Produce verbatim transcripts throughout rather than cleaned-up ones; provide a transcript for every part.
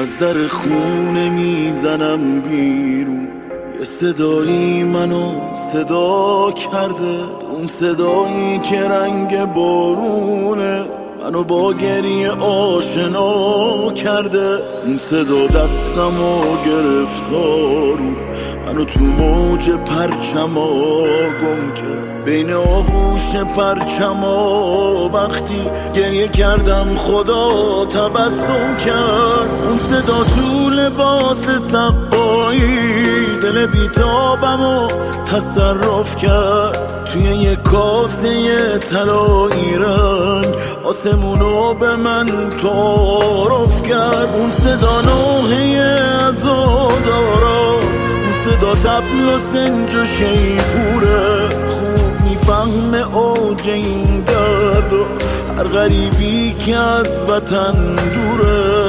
از در خونه میزنم بیرون. یه صدایی منو صدا کرده، اون صدایی که رنگ بارونه منو با گریه آشنا کرده. اون صدا دستمو گرفتارو منو تو موج پرچما گم کرد، بین آغوش پرچما وقتی گریه کردم خدا تبسم کرد. اون صدا تو لباس سقایی دل بیتابمو تصرف کرد، توی یه کاسه طلایی رنگ آسمونو به من تعارف کرد. اون صدا نوحه عزاداراست، اون صدا طبل و سنج و شیپوره، خوب میفهمه اوج این درد و هر غریبی که از وطن دوره.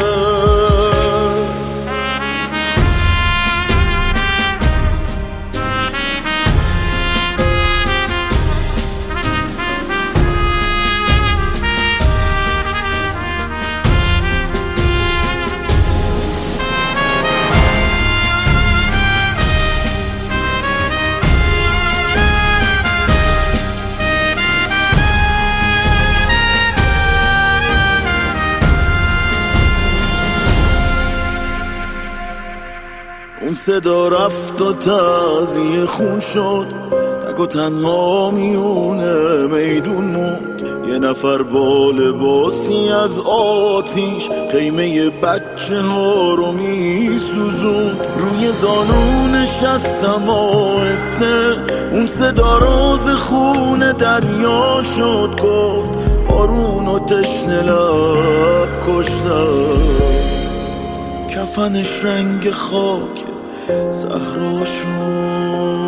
اون صدا رفت و تازیه خون شد، تک و تنها میونه میدون موند. یه نفر با لباسی از آتیش خیمه بچه ها رو میسوزوند، روی زانو نشستم آهسته. اون صدا راز خون دریا شد، گفت بارون و تشنه لب کشتم. کفنش رنگ خاک صحرا شد.